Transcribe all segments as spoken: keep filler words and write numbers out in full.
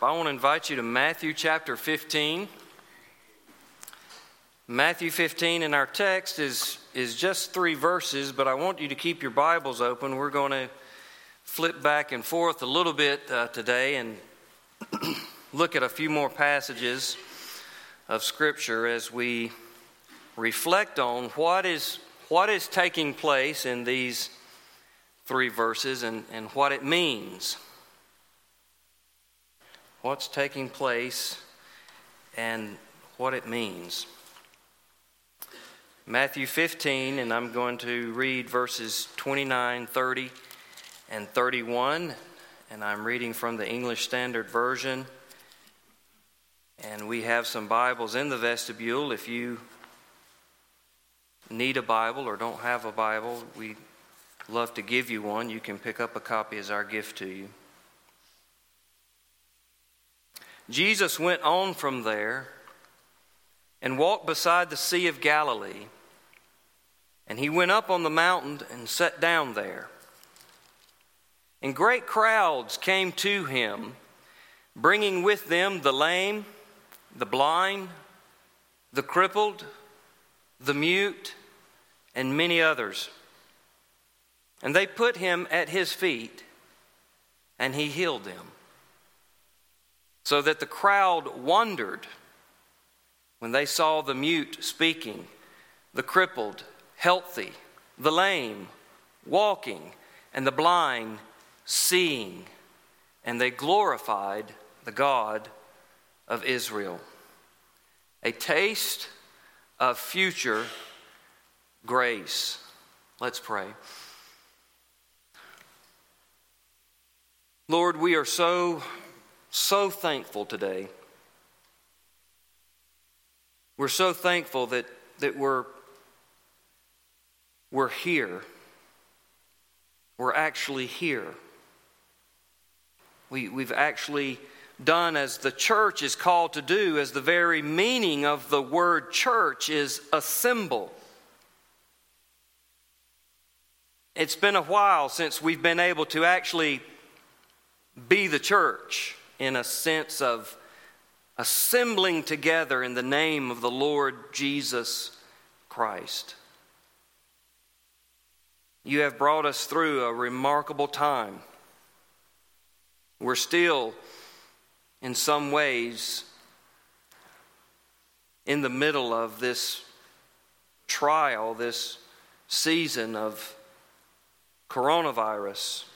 I want to invite you to Matthew chapter fifteen. Matthew fifteen in our text is, is just three verses, but I want you to keep your Bibles open. We're going to flip back and forth a little bit uh, today and look at a few more passages of Scripture as we reflect on what is what is taking place in these three verses and, and what it means. What's taking place and what it means. Matthew fifteen, and I'm going to read verses twenty-nine, thirty, and thirty-one, and I'm reading from the English Standard Version. And we have some Bibles in the vestibule. If you need a Bible or don't have a Bible, we'd love to give you one. You can pick up a copy as our gift to you. Jesus went on from there and walked beside the Sea of Galilee. And he went up on the mountain and sat down there. And great crowds came to him, bringing with them the lame, the blind, the crippled, the mute, and many others. And they put him at his feet, and he healed them. So that the crowd wondered when they saw the mute speaking, the crippled healthy, the lame walking, and the blind seeing. And they glorified the God of Israel. A taste of future grace. Let's pray. Lord, we are so, so thankful today. We're so thankful that, that we're, we're here. We're actually here. We, we've actually done as the church is called to do, as the very meaning of the word church is assemble. It's been a while since we've been able to actually be the church in a sense of assembling together in the name of the Lord Jesus Christ. You have brought us through a remarkable time. We're still, in some ways, in the middle of this trial, this season of coronavirus.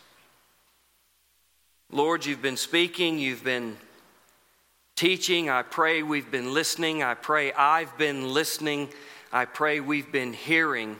Lord, you've been speaking, you've been teaching. I pray we've been listening. I pray I've been listening. I pray we've been hearing.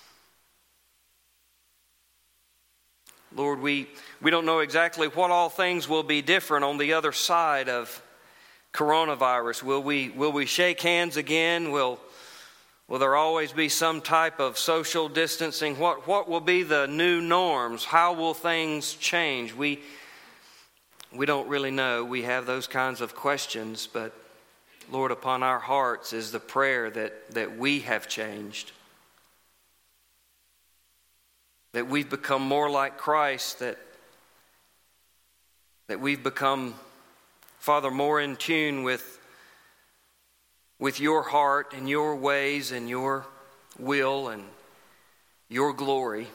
Lord, we, we don't know exactly what all things will be different on the other side of coronavirus. Will we will we shake hands again? Will will there always be some type of social distancing? What what will be the new norms? How will things change? We we don't really know. We have those kinds of questions, but Lord, upon our hearts is the prayer that, that we have changed. That we've become more like Christ, that, that we've become, Father, more in tune with, with your heart and your ways and your will and your glory.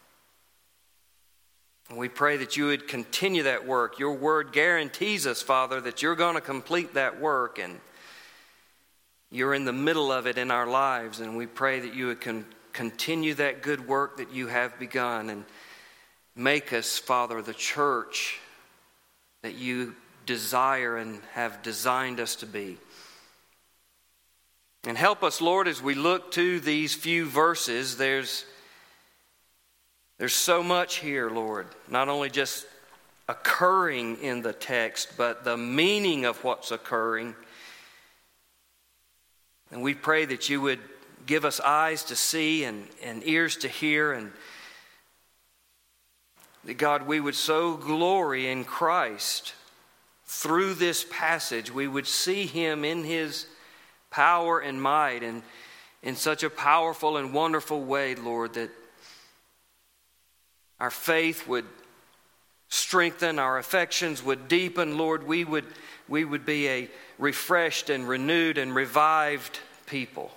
And we pray that you would continue that work. Your word guarantees us, Father, that you're going to complete that work, and you're in the middle of it in our lives, and we pray that you would con- continue that good work that you have begun and make us, Father, the church that you desire and have designed us to be. And help us, Lord, as we look to these few verses. There's, there's so much here, Lord, not only just occurring in the text, but the meaning of what's occurring. And we pray that you would give us eyes to see and, and ears to hear, and that, God, we would so glory in Christ through this passage. We would see him in his power and might, and in such a powerful and wonderful way, Lord, that our faith would strengthen, our affections would deepen. Lord, we would, we would be a refreshed and renewed and revived people.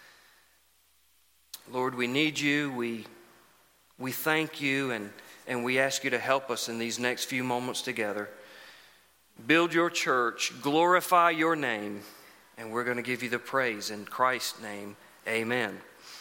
Lord, we need you. We, we thank you, and, and we ask you to help us in these next few moments together. Build your church, glorify your name, and we're going to give you the praise in Christ's name. Amen.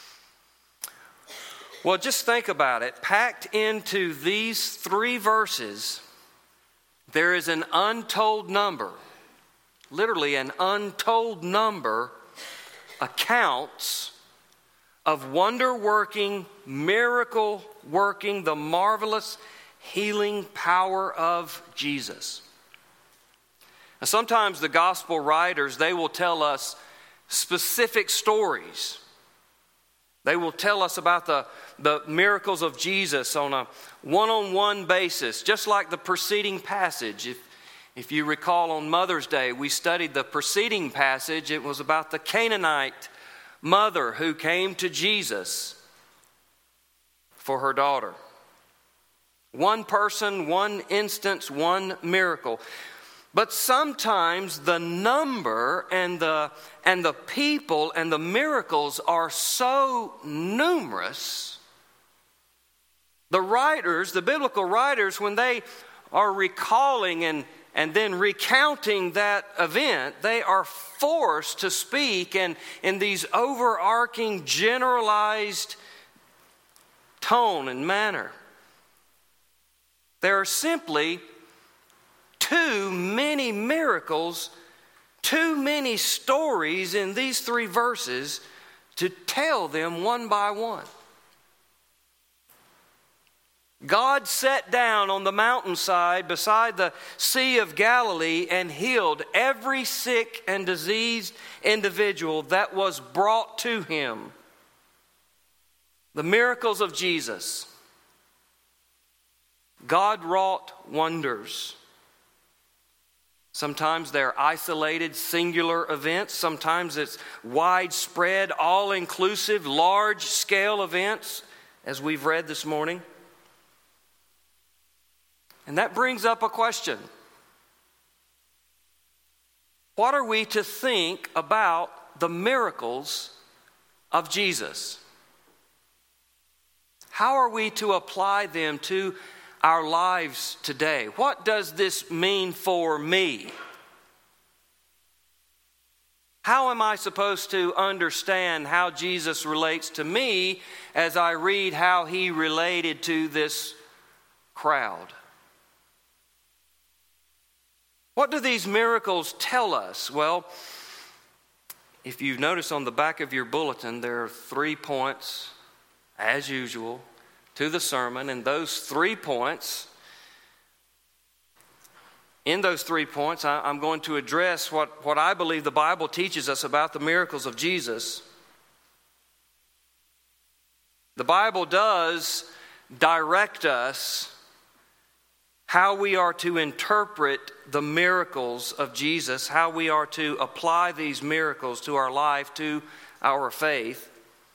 Well, just think about it. Packed into these three verses, there is an untold number, literally an untold number, accounts of wonder-working, miracle-working, the marvelous healing power of Jesus. Now, sometimes the gospel writers, they will tell us specific stories. They will tell us about the, the miracles of Jesus on a one-on-one basis, just like the preceding passage. If, if you recall, on Mother's Day, we studied the preceding passage. It was about the Canaanite mother who came to Jesus for her daughter. One person, one instance, one miracle. But sometimes the number and the and the people and the miracles are so numerous. The writers, the biblical writers, when they are recalling and, and then recounting that event, they are forced to speak in, in these overarching, generalized tone and manner. There are simply too many miracles, too many stories in these three verses to tell them one by one. God sat down on the mountainside beside the Sea of Galilee and healed every sick and diseased individual that was brought to him. The miracles of Jesus. God wrought wonders. Sometimes they're isolated, singular events. Sometimes it's widespread, all-inclusive, large-scale events, as we've read this morning. And that brings up a question. What are we to think about the miracles of Jesus? How are we to apply them to our lives today? What does this mean for me? How am I supposed to understand how Jesus relates to me as I read how he related to this crowd? What do these miracles tell us? Well, if you've noticed on the back of your bulletin, there are three points, as usual, to the sermon. And those three points, in those three points, I, I'm going to address what, what I believe the Bible teaches us about the miracles of Jesus. The Bible does direct us how we are to interpret the miracles of Jesus, how we are to apply these miracles to our life, to our faith.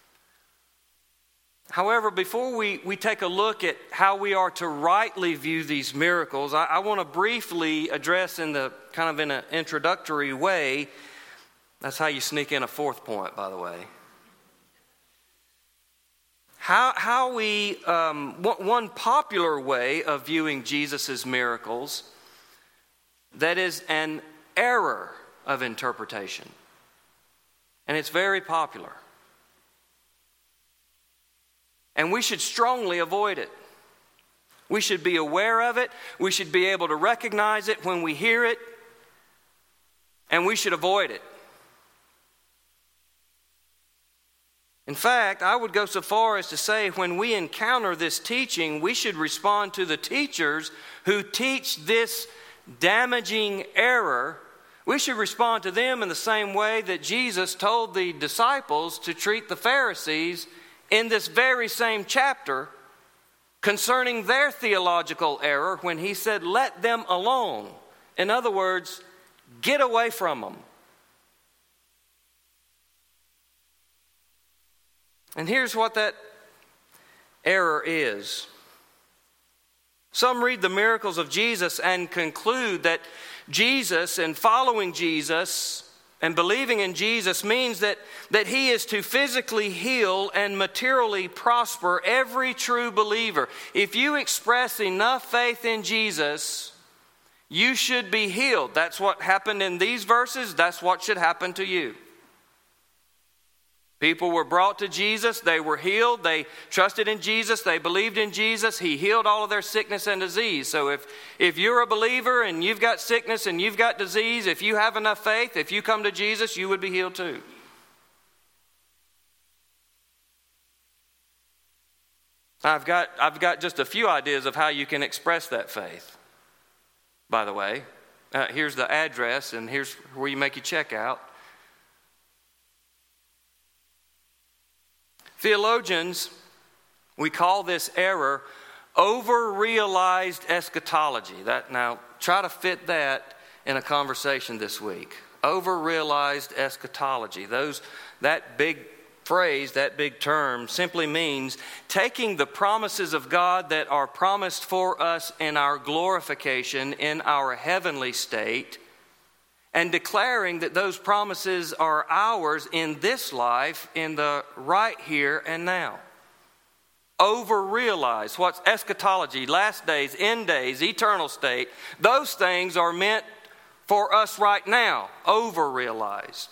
However, before we, we take a look at how we are to rightly view these miracles, I, I want to briefly address in the kind of in an introductory way. That's how you sneak in a fourth point, by the way. How, how we, um, one popular way of viewing Jesus' miracles, that is an error of interpretation. And it's very popular. And we should strongly avoid it. We should be aware of it. We should be able to recognize it when we hear it. And we should avoid it. In fact, I would go so far as to say when we encounter this teaching, we should respond to the teachers who teach this damaging error. We should respond to them in the same way that Jesus told the disciples to treat the Pharisees in this very same chapter concerning their theological error when he said, "Let them alone." In other words, get away from them. And here's what that error is. Some read the miracles of Jesus and conclude that Jesus and following Jesus and believing in Jesus means that, that he is to physically heal and materially prosper every true believer. If you express enough faith in Jesus, you should be healed. That's what happened in these verses. That's what should happen to you. People were brought to Jesus. They were healed. They trusted in Jesus. They believed in Jesus. He healed all of their sickness and disease. So if, if you're a believer and you've got sickness and you've got disease, if you have enough faith, if you come to Jesus, you would be healed too. I've got, I've got just a few ideas of how you can express that faith, by the way. Uh, here's the address, and here's where you make your check out. Theologians, we call this error over-realized eschatology. That, now, try to fit that in a conversation this week. Over-realized eschatology. Those, that big phrase, that big term, simply means taking the promises of God that are promised for us in our glorification, in our heavenly state, and declaring that those promises are ours in this life, in the right here and now. Over-realize. What's eschatology? Last days, end days, eternal state. Those things are meant for us right now. Over-realized.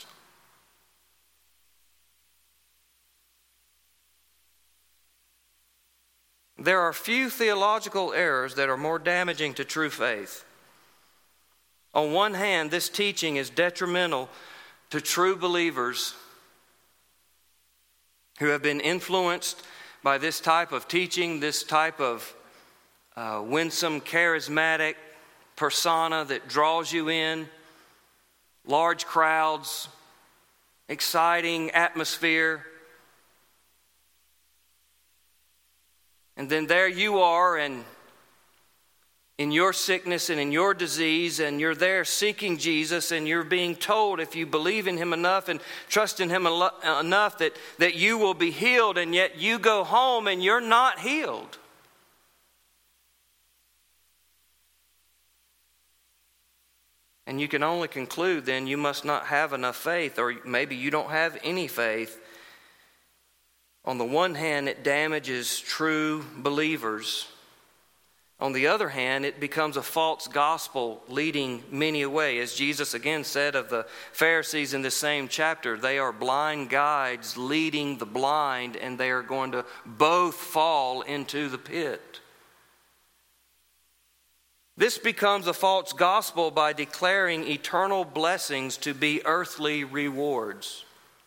There are few theological errors that are more damaging to true faith. On one hand, this teaching is detrimental to true believers who have been influenced by this type of teaching, this type of uh, winsome, charismatic persona that draws you in, large crowds, exciting atmosphere. And then there you are, and in your sickness and in your disease, and you're there seeking Jesus, and you're being told if you believe in him enough and trust in him enough that, that you will be healed, and yet you go home and you're not healed. And you can only conclude then you must not have enough faith, or maybe you don't have any faith. On the one hand, it damages true believers. On the other hand, it becomes a false gospel leading many away. As Jesus again said of the Pharisees in this same chapter, they are blind guides leading the blind, and they are going to both fall into the pit. This becomes a false gospel by declaring eternal blessings to be earthly rewards.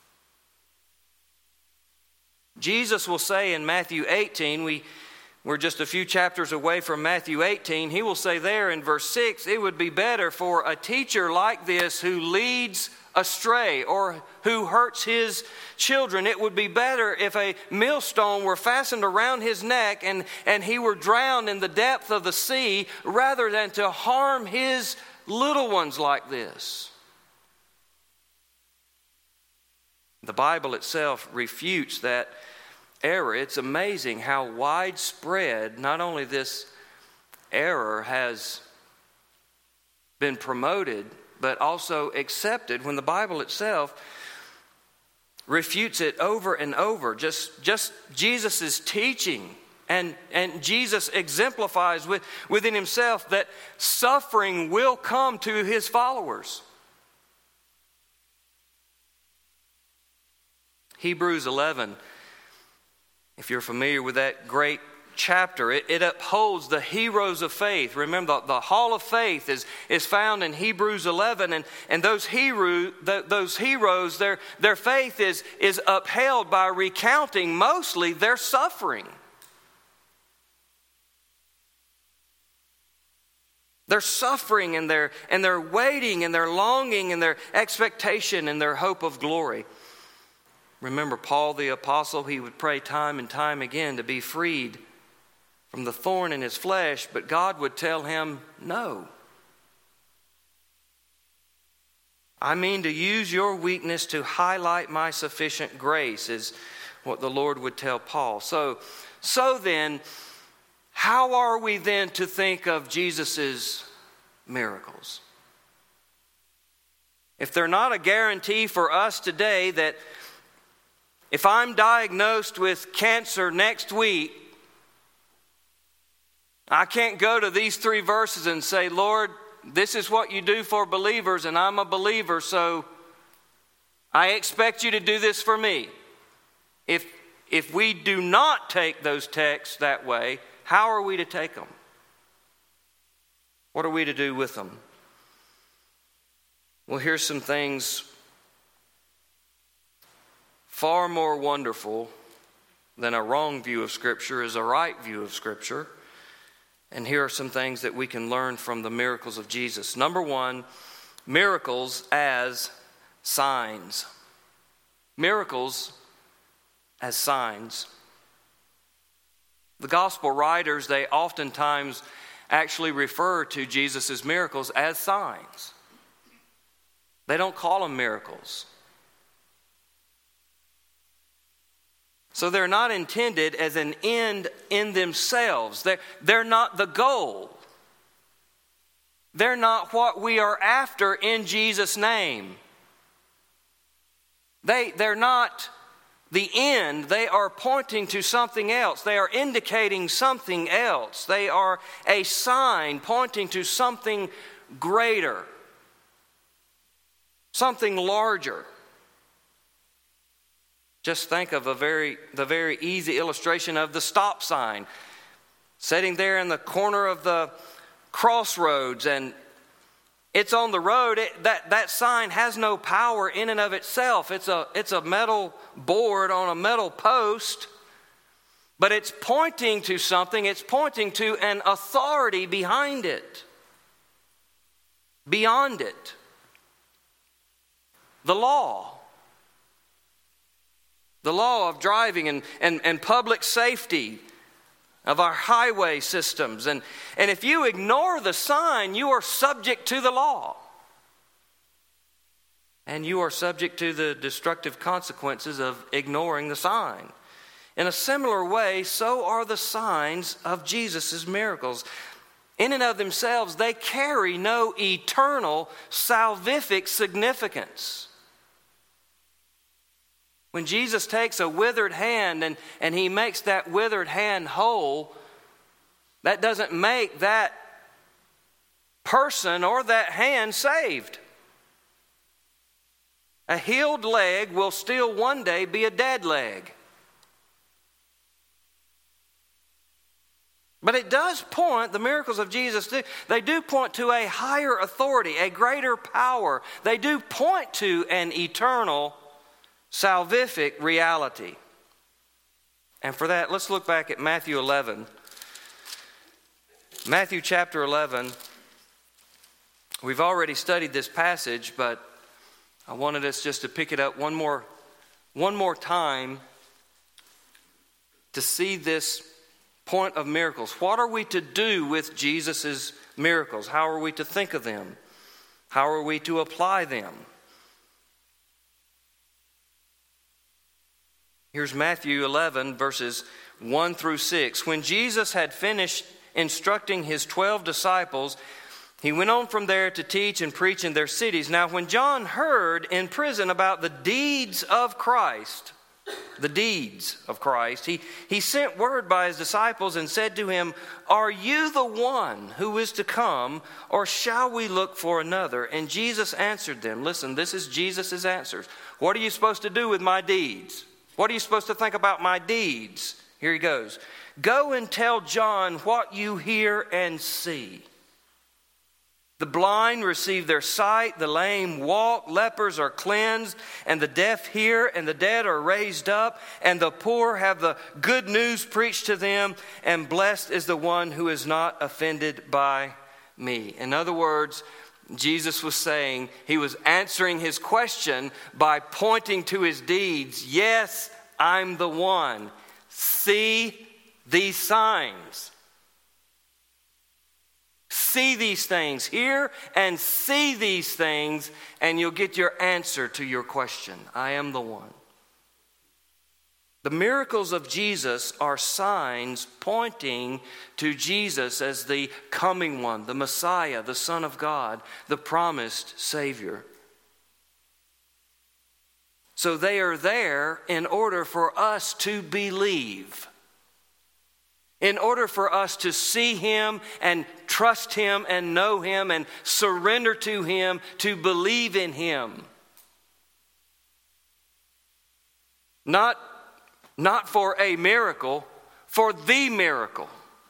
Jesus will say in Matthew eighteen, we We're just a few chapters away from Matthew eighteen. He will say there in verse six, it would be better for a teacher like this who leads astray or who hurts his children. It would be better if a millstone were fastened around his neck and, and he were drowned in the depth of the sea rather than to harm his little ones like this. The Bible itself refutes that error. It's amazing how widespread not only this error has been promoted, but also accepted when the Bible itself refutes it over and over. Just, just Jesus' teaching, and, and Jesus exemplifies with, within himself that suffering will come to his followers. Hebrews eleven, if you're familiar with that great chapter, it, it upholds the heroes of faith. Remember, the, the hall of faith is, is found in Hebrews eleven, and, and those, hero, the, those heroes, their, their faith is, is upheld by recounting mostly their suffering. Their suffering and their, and their waiting and their longing and their expectation and their hope of glory. Remember, Paul the apostle, he would pray time and time again to be freed from the thorn in his flesh, but God would tell him, no. I mean to use your weakness to highlight my sufficient grace, is what the Lord would tell Paul. So, so then, how are we then to think of Jesus' miracles? If they're not a guarantee for us today that if I'm diagnosed with cancer next week, I can't go to these three verses and say, Lord, this is what you do for believers, and I'm a believer, so I expect you to do this for me. If, if we do not take those texts that way, how are we to take them? What are we to do with them? Well, here's some things far more wonderful than a wrong view of Scripture is a right view of Scripture. And here are some things that we can learn from the miracles of Jesus. Number one, miracles as signs. Miracles as signs. The gospel writers, they oftentimes actually refer to Jesus' miracles as signs. They don't call them miracles. So they're not intended as an end in themselves. They're, they're not the goal. They're not what we are after in Jesus' name. They, they're not the end. They are pointing to something else. They are indicating something else. They are a sign pointing to something greater, something larger. Just think of a very, the very easy illustration of the stop sign. Sitting there in the corner of the crossroads, and it's on the road. It, that, that sign has no power in and of itself. It's a, it's a metal board on a metal post, but it's pointing to something. It's pointing to an authority behind it, beyond it. The law. The law of driving and, and, and public safety of our highway systems. And, and if you ignore the sign, you are subject to the law. And you are subject to the destructive consequences of ignoring the sign. In a similar way, so are the signs of Jesus' miracles. In and of themselves, they carry no eternal salvific significance. When Jesus takes a withered hand and, and he makes that withered hand whole, that doesn't make that person or that hand saved. A healed leg will still one day be a dead leg. But it does point, the miracles of Jesus do, they do point to a higher authority, a greater power. They do point to an eternal salvific reality. And for that, let's look back at Matthew eleven. Matthew chapter eleven. We've already studied this passage, but I wanted us just to pick it up one more, one more time to see this point of miracles. What are we to do with Jesus' miracles? How are we to think of them? How are we to apply them? Here's Matthew eleven, verses one through six. When Jesus had finished instructing his twelve disciples, he went on from there to teach and preach in their cities. Now, when John heard in prison about the deeds of Christ, the deeds of Christ, he, he sent word by his disciples and said to him, "Are you the one who is to come, or shall we look for another?" And Jesus answered them. Listen, this is Jesus' answers. What are you supposed to do with my deeds? What are you supposed to think about my deeds? Here he goes. "Go and tell John what you hear and see. The blind receive their sight, the lame walk, lepers are cleansed, and the deaf hear, and the dead are raised up, and the poor have the good news preached to them, and blessed is the one who is not offended by me." In other words, Jesus was saying, he was answering his question by pointing to his deeds. Yes, I'm the one. See these signs. See these things. Hear and see these things, and you'll get your answer to your question. I am the one. The miracles of Jesus are signs pointing to Jesus as the coming one, the Messiah, the Son of God, the promised Savior. So they are there in order for us to believe, in order for us to see Him and trust Him and know Him and surrender to Him, to believe in Him. Not, not for a miracle, for the miracle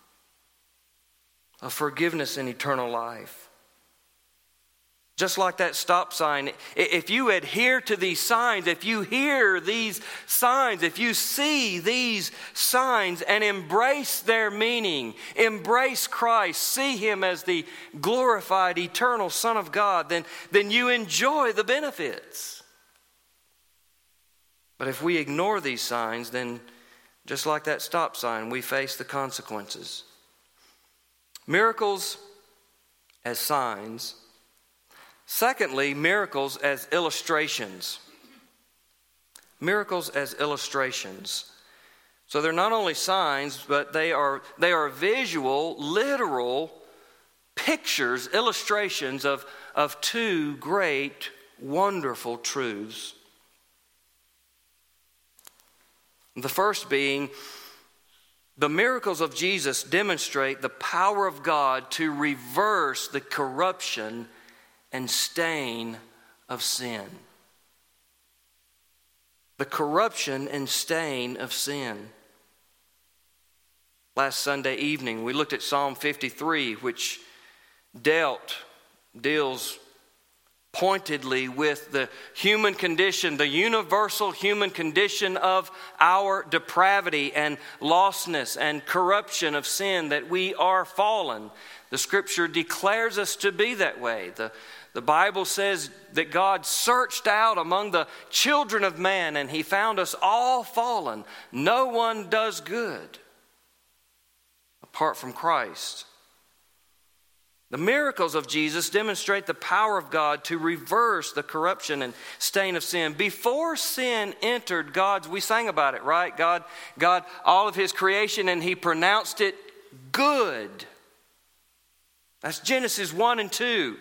of forgiveness and eternal life. Just like that stop sign, if you adhere to these signs, if you hear these signs, if you see these signs and embrace their meaning, embrace Christ, see Him as the glorified, eternal Son of God, then, then you enjoy the benefits. But if we ignore these signs, then just like that stop sign, we face the consequences. Miracles as signs. Secondly, miracles as illustrations. Miracles as illustrations. So they're not only signs, but they are they are visual, literal pictures, illustrations of, of two great, wonderful truths. The first being, the miracles of Jesus demonstrate the power of God to reverse the corruption and stain of sin. The corruption and stain of sin. Last Sunday evening, we looked at Psalm fifty-three, which dealt, deals pointedly with the human condition, the universal human condition of our depravity and lostness and corruption of sin, that we are fallen. The Scripture declares us to be that way. The The Bible says that God searched out among the children of man and He found us all fallen. No one does good apart from Christ. The miracles of Jesus demonstrate the power of God to reverse the corruption and stain of sin. Before sin entered God's, we sang about it, right? God, God, all of His creation, and He pronounced it good. That's Genesis one and two.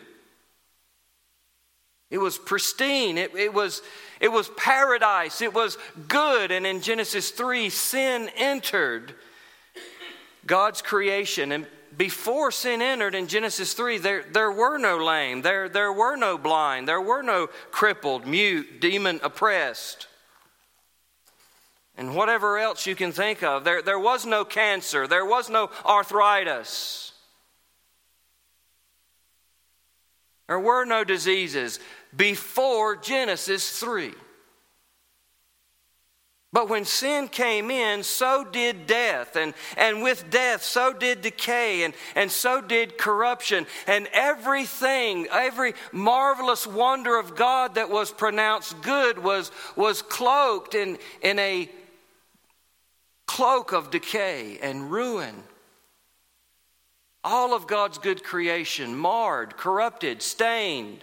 It was pristine. It, it was, it was paradise. It was good. And in Genesis three, sin entered God's creation. And before sin entered in Genesis three, there, there were no lame. There, there were no blind. There were no crippled, mute, demon oppressed. And whatever else you can think of. There, there was no cancer. There was no arthritis. There were no diseases before Genesis three. But when sin came in, so did death. And, and with death, so did decay. And, and so did corruption. And everything, every marvelous wonder of God that was pronounced good was, was cloaked in, in a cloak of decay and ruin. All of God's good creation marred, corrupted, stained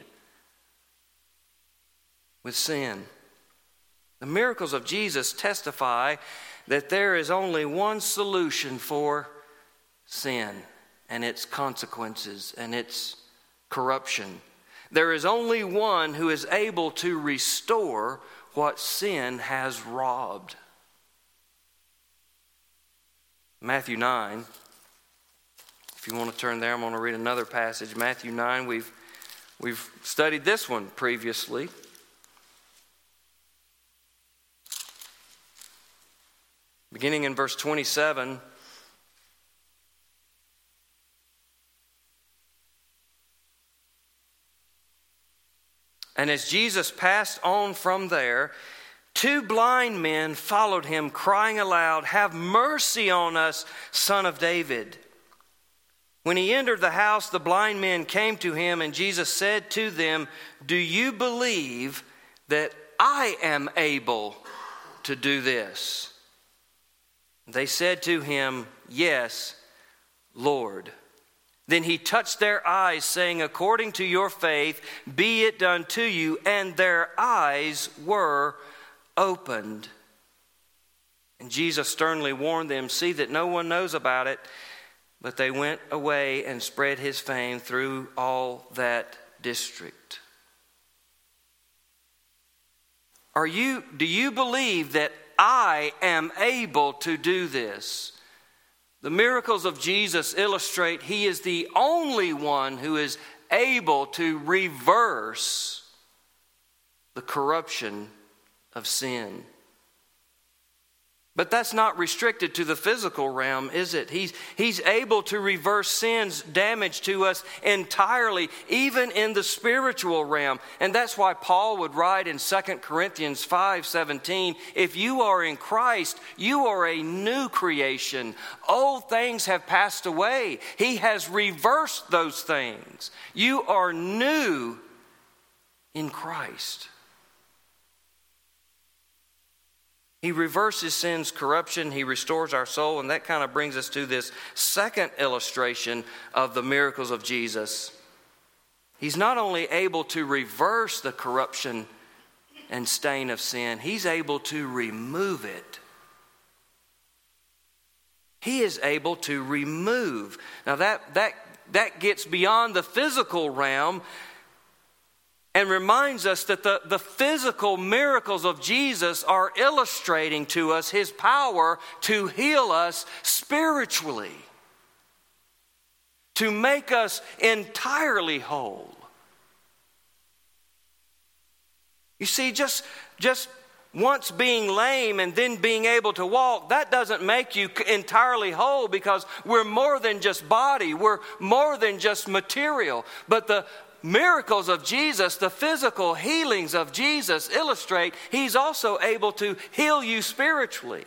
with sin. The miracles of Jesus testify that there is only one solution for sin and its consequences and its corruption. There is only one who is able to restore what sin has robbed. Matthew nine. If you want to turn there, I'm going to read another passage. Matthew nine, we've, we've studied this one previously. Beginning in verse twenty-seven. And as Jesus passed on from there, two blind men followed Him, crying aloud, "Have mercy on us, Son of David." When He entered the house, the blind men came to Him, and Jesus said to them, "Do you believe that I am able to do this?" They said to Him, "Yes, Lord." Then He touched their eyes, saying, "According to your faith, be it done to you." And their eyes were opened. And Jesus sternly warned them, "See that no one knows about it." But they went away and spread his fame through all that district. Are you, do you believe that I am able to do this? The miracles of Jesus illustrate he is the only one who is able to reverse the corruption of sin. But that's not restricted to the physical realm, is it? He's, he's able to reverse sin's damage to us entirely, even in the spiritual realm. And that's why Paul would write in Second Corinthians five seventeen, "If you are in Christ, you are a new creation. Old things have passed away." He has reversed those things. You are new in Christ. He reverses sin's corruption. He restores our soul. And that kind of brings us to this second illustration of the miracles of Jesus. He's not only able to reverse the corruption and stain of sin, he's able to remove it. He is able to remove. Now that, that, that gets beyond the physical realm and reminds us that the, the physical miracles of Jesus are illustrating to us his power to heal us spiritually, to make us entirely whole. You see, just, just once being lame and then being able to walk, that doesn't make you entirely whole, because we're more than just body, we're more than just material. But the miracles of Jesus, the physical healings of Jesus, illustrate he's also able to heal you spiritually.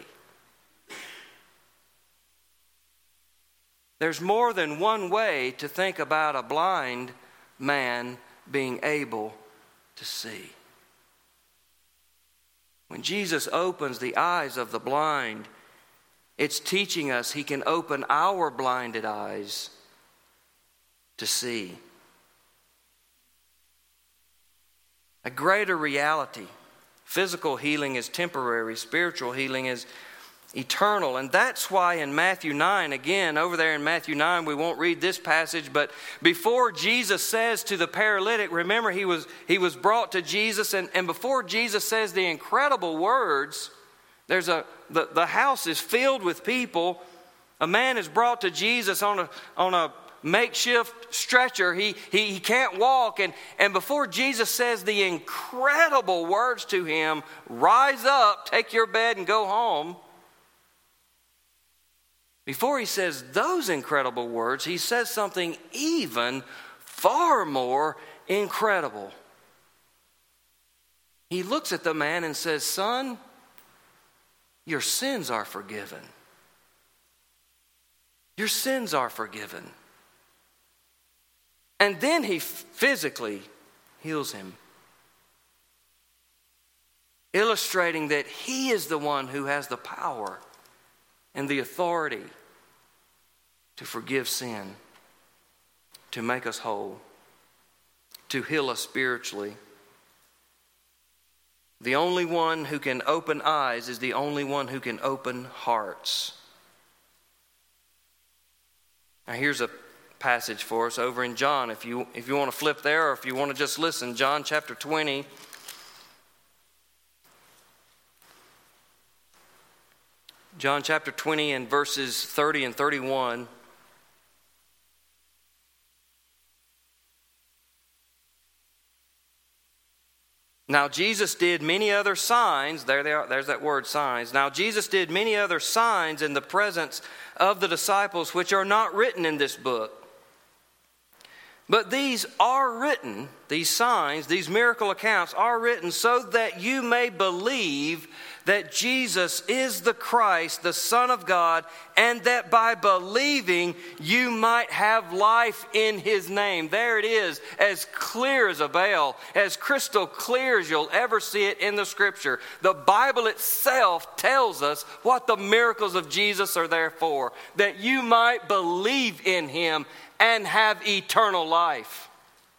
There's more than one way to think about a blind man being able to see. When Jesus opens the eyes of the blind, it's teaching us he can open our blinded eyes to see. A greater reality. Physical healing is temporary. Spiritual healing is eternal. And that's why in Matthew nine, again, over there in Matthew nine, we won't read this passage, but before Jesus says to the paralytic, remember he was he was brought to Jesus, and, and before Jesus says the incredible words, there's a the, the house is filled with people. A man is brought to Jesus on a on a makeshift stretcher. He, he, he can't walk. And, and before Jesus says the incredible words to him, "Rise up, take your bed and go home," before he says those incredible words, he says something even far more incredible. He looks at the man and says, "Son, your sins are forgiven." Your sins are forgiven. And then he physically heals him, illustrating that he is the one who has the power and the authority to forgive sin, to make us whole, to heal us spiritually. The only one who can open eyes is the only one who can open hearts. Now here's a passage for us over in John. If you if you want to flip there, or if you want to just listen, John chapter twenty. John chapter twenty and verses thirty and thirty-one. Now Jesus did many other signs. There they are. There's that word, signs. Now Jesus did many other signs in the presence of the disciples, which are not written in this book. But these are written, these signs, these miracle accounts are written so that you may believe that Jesus is the Christ, the Son of God, and that by believing you might have life in his name. There it is, as clear as a bell, as crystal clear as you'll ever see it in the Scripture. The Bible itself tells us what the miracles of Jesus are there for, that you might believe in him and have eternal life.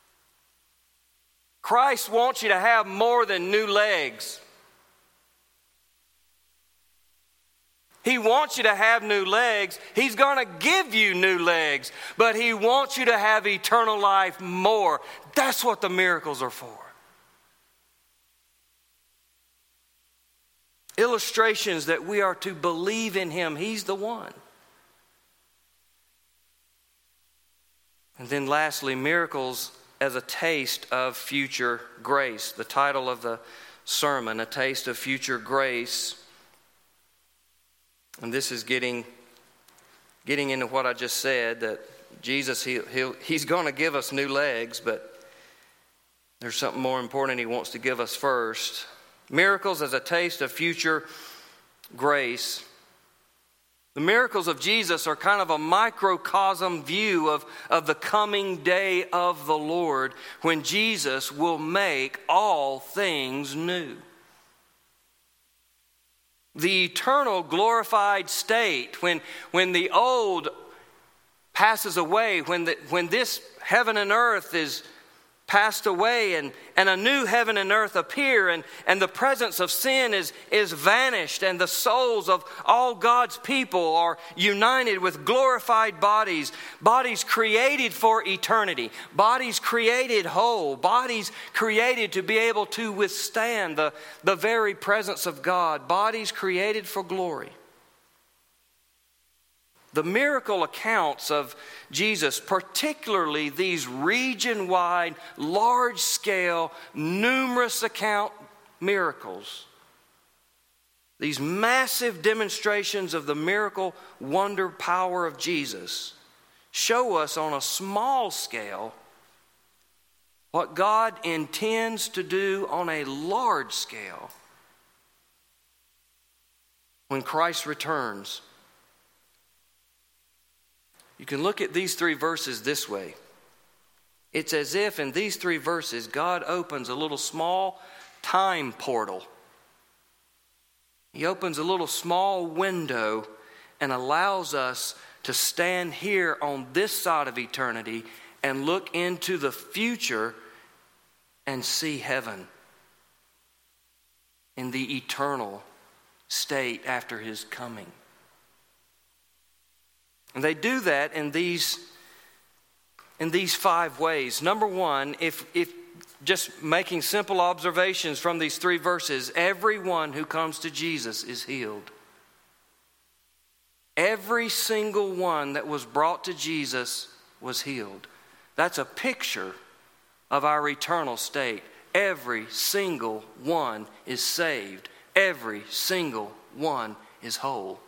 Christ wants you to have more than new legs. He wants you to have new legs. He's going to give you new legs. But He wants you to have eternal life more. That's what the miracles are for. Illustrations that we are to believe in Him. He's the one. And then lastly, miracles as a taste of future grace. The title of the sermon, A Taste of Future Grace. And this is getting, getting into what I just said, that Jesus, he, he'll, He's going to give us new legs, but there's something more important He wants to give us first. Miracles as a taste of future grace. The miracles of Jesus are kind of a microcosm view of, of the coming day of the Lord, when Jesus will make all things new. The eternal glorified state, when, when the old passes away, when, the, when this heaven and earth is passed away and, and a new heaven and earth appear, and, and the presence of sin is, is vanished, and the souls of all God's people are united with glorified bodies, bodies created for eternity, bodies created whole, bodies created to be able to withstand the, the very presence of God, bodies created for glory. The miracle accounts of Jesus, particularly these region-wide, large-scale, numerous account miracles, these massive demonstrations of the miracle, wonder, power of Jesus, show us on a small scale what God intends to do on a large scale when Christ returns. You can look at these three verses this way. It's as if in these three verses, God opens a little small time portal. He opens a little small window and allows us to stand here on this side of eternity and look into the future and see heaven in the eternal state after His coming. And they do that in these, in these five ways. Number one, if, if just making simple observations from these three verses, everyone who comes to Jesus is healed. Every single one that was brought to Jesus was healed. That's a picture of our eternal state. Every single one is saved. Every single one is whole.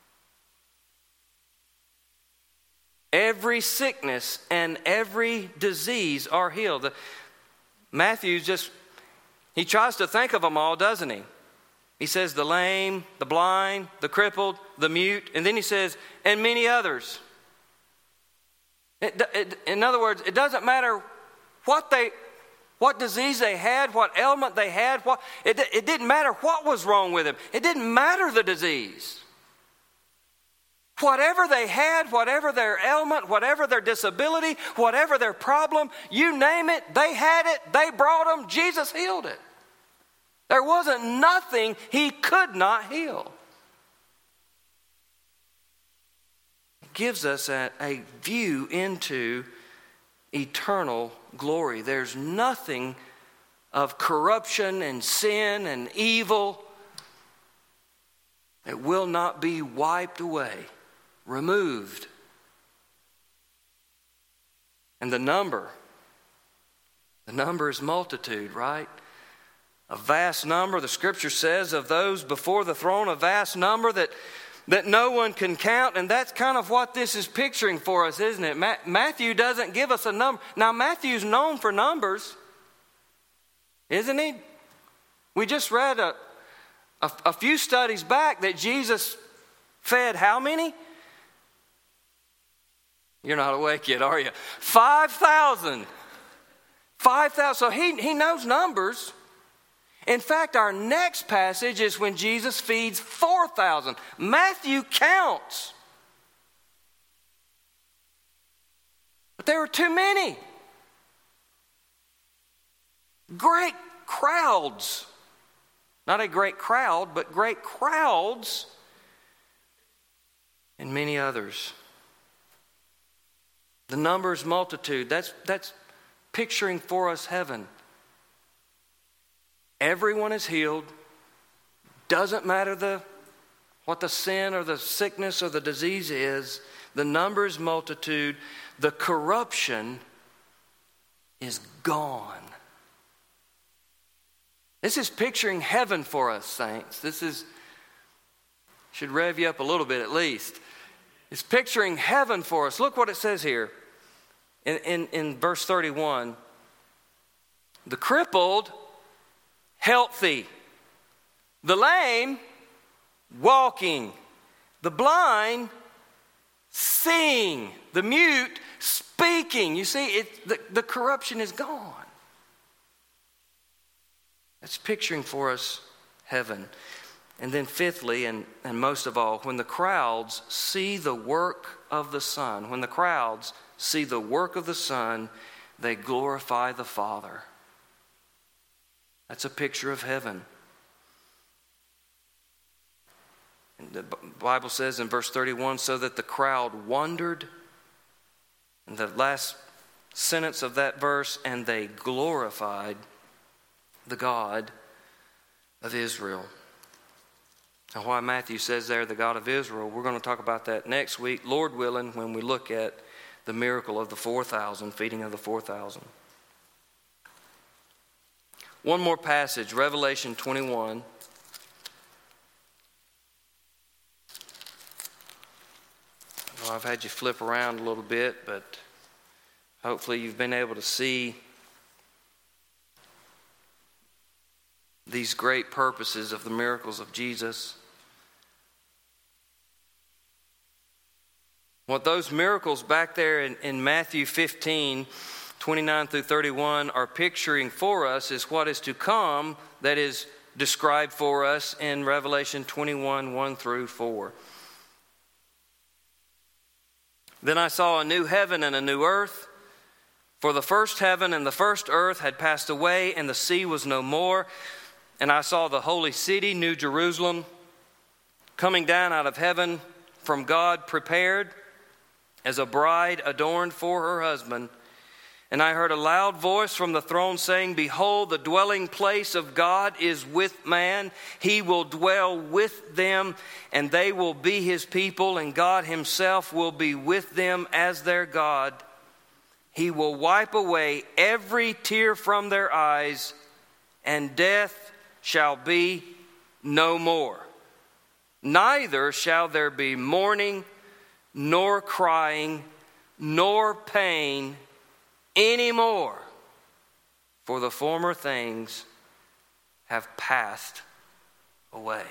Every sickness and every disease are healed. Matthew just, he tries to think of them all, doesn't he? He says the lame, the blind, the crippled, the mute, and then he says, and many others. It, it, in other words, it doesn't matter what they, what disease they had, what ailment they had, what, it, it didn't matter what was wrong with them. It didn't matter the disease. Whatever they had, whatever their ailment, whatever their disability, whatever their problem, you name it, they had it, they brought them, Jesus healed it. There wasn't nothing He could not heal. It gives us a, a view into eternal glory. There's nothing of corruption and sin and evil that will not be wiped away, removed. And the number, the number is multitude, right? A vast number, the scripture says, of those before the throne, a vast number that, that no one can count. And that's kind of what this is picturing for us, isn't it? Ma- Matthew doesn't give us a number. Now, Matthew's known for numbers, isn't he? We just read a, a, a few studies back that Jesus fed how many? You're not awake yet, are you? five thousand. five thousand. So he, he knows numbers. In fact, our next passage is when Jesus feeds four thousand. Matthew counts. But there were too many. Great crowds. Not a great crowd, but great crowds and many others. The numbers multitude, that's, that's picturing for us heaven. Everyone is healed. Doesn't matter the what the sin or the sickness or the disease is. The numbers multitude. The corruption is gone. This is picturing heaven for us, saints. This is, should rev you up a little bit at least. It's picturing heaven for us. Look what it says here in, in, in verse thirty-one. The crippled, healthy. The lame, walking. The blind, seeing. The mute, speaking. You see, it, the, the corruption is gone. That's picturing for us heaven. And then fifthly, and, and most of all, when the crowds see the work of the Son, when the crowds see the work of the Son, they glorify the Father. That's a picture of heaven. And the Bible says in verse thirty-one, so that the crowd wondered. And the last sentence of that verse, and they glorified the God of Israel. Now, why Matthew says there, the God of Israel, we're going to talk about that next week, Lord willing, when we look at the miracle of the four thousand, feeding of the four thousand. One more passage, Revelation twenty-one. Well, I've had you flip around a little bit, but hopefully you've been able to see these great purposes of the miracles of Jesus. What those miracles back there in, in Matthew fifteen, twenty-nine through thirty-one are picturing for us is what is to come, that is described for us in Revelation twenty-one, one through four. Then I saw a new heaven and a new earth, for the first heaven and the first earth had passed away, and the sea was no more. And I saw the holy city, New Jerusalem, coming down out of heaven from God, prepared as a bride adorned for her husband. And I heard a loud voice from the throne saying, behold, the dwelling place of God is with man. He will dwell with them, and they will be his people, and God himself will be with them as their God. He will wipe away every tear from their eyes, and death shall be no more. Neither shall there be mourning, nor crying, nor pain anymore, for the former things have passed away.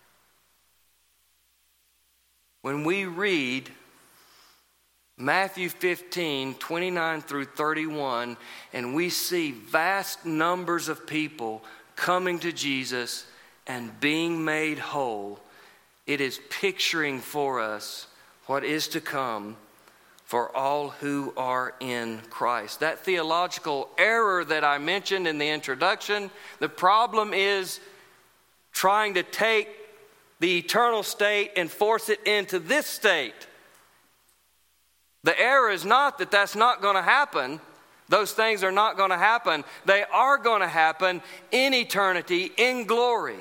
When we read Matthew fifteen, twenty-nine through thirty-one, and we see vast numbers of people coming to Jesus and being made whole, it is picturing for us what is to come for all who are in Christ. That theological error that I mentioned in the introduction, the problem is trying to take the eternal state and force it into this state. The error is not that that's not going to happen. Those things are not going to happen. They are going to happen in eternity, in glory.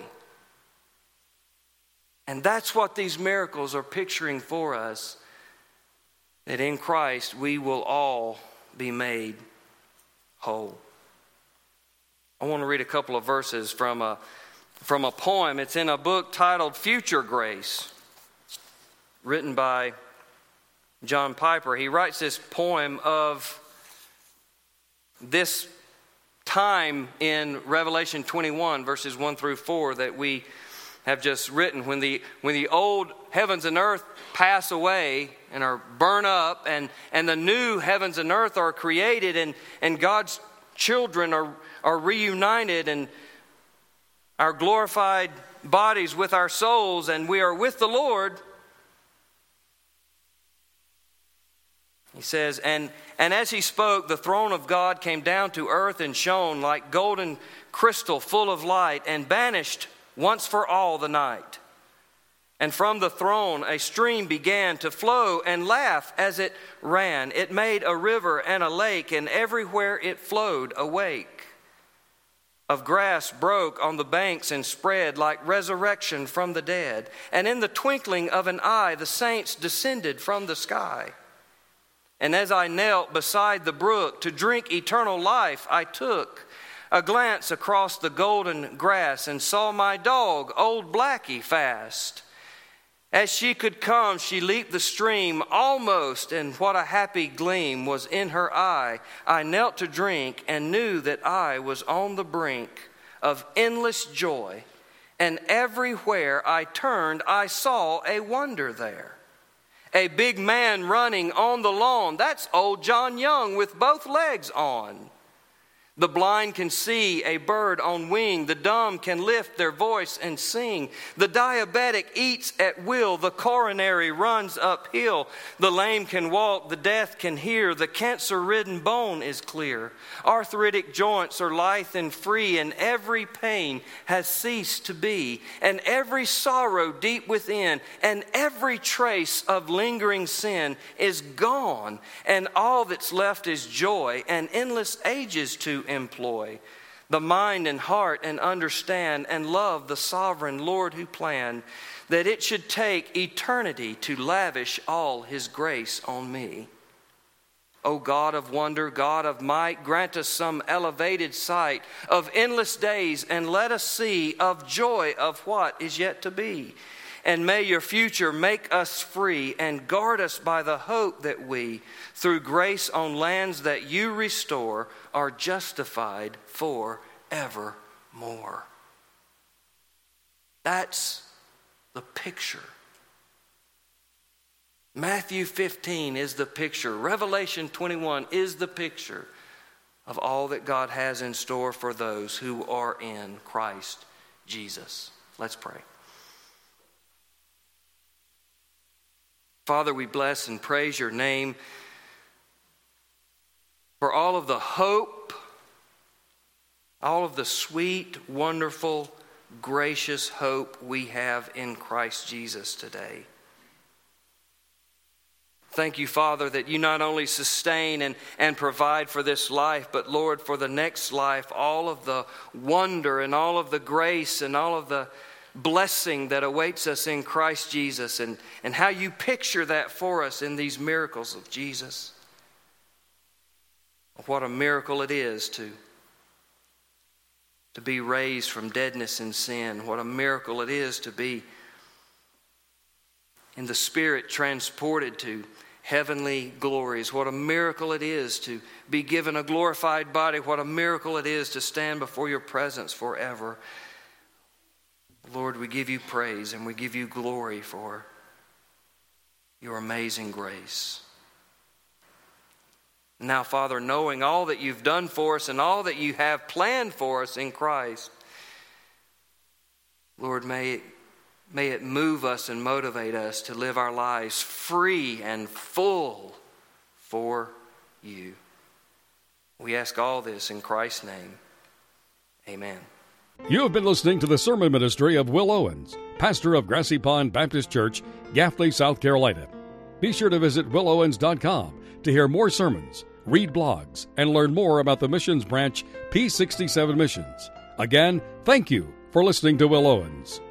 And that's what these miracles are picturing for us, that in Christ we will all be made whole. I want to read a couple of verses from a, from a poem. It's in a book titled Future Grace, written by John Piper. He writes this poem of this time in Revelation twenty-one, verses one through four, that we have just written. When the when the old heavens and earth pass away and are burned up, and, and the new heavens and earth are created, and, and God's children are, are reunited, and our glorified bodies with our souls, and we are with the Lord. He says, and, and as he spoke, the throne of God came down to earth and shone like golden crystal full of light, and banished once for all the night. And from the throne a stream began to flow and laugh as it ran. It made a river and a lake, and everywhere it flowed a wake of grass broke on the banks and spread like resurrection from the dead. And in the twinkling of an eye the saints descended from the sky. And as I knelt beside the brook to drink eternal life, I took a glance across the golden grass and saw my dog, old Blackie, fast. As she could come, she leaped the stream almost, and what a happy gleam was in her eye. I knelt to drink and knew that I was on the brink of endless joy. And everywhere I turned, I saw a wonder there. A big man running on the lawn. That's old John Young with both legs on. The blind can see a bird on wing. The dumb can lift their voice and sing. The diabetic eats at will. The coronary runs uphill. The lame can walk. The deaf can hear. The cancer-ridden bone is clear. Arthritic joints are lithe and free, and every pain has ceased to be, and every sorrow deep within, and every trace of lingering sin is gone, and all that's left is joy and endless ages to employ the mind and heart and understand and love the sovereign Lord who planned that it should take eternity to lavish all his grace on me. O God of wonder, God of might, grant us some elevated sight of endless days and let us see of joy of what is yet to be. And may your future make us free and guard us by the hope that we, through grace on lands that you restore, are justified forevermore. That's the picture. Matthew fifteen is the picture. Revelation twenty-one is the picture of all that God has in store for those who are in Christ Jesus. Let's pray. Father, we bless and praise your name for all of the hope, all of the sweet, wonderful, gracious hope we have in Christ Jesus today. Thank you, Father, that you not only sustain and, and provide for this life, but Lord, for the next life, all of the wonder and all of the grace and all of the blessing that awaits us in Christ Jesus, and, and how you picture that for us in these miracles of Jesus. What a miracle it is to, to be raised from deadness and sin. What a miracle it is to be in the Spirit transported to heavenly glories. What a miracle it is to be given a glorified body. What a miracle it is to stand before your presence forever. Lord, we give you praise and we give you glory for your amazing grace. Now, Father, knowing all that you've done for us and all that you have planned for us in Christ, Lord, may it, may it move us and motivate us to live our lives free and full for you. We ask all this in Christ's name. Amen. You have been listening to the sermon ministry of Will Owens, pastor of Grassy Pond Baptist Church, Gaffney, South Carolina. Be sure to visit will owens dot com to hear more sermons, read blogs, and learn more about the missions branch P sixty-seven Missions. Again, thank you for listening to Will Owens.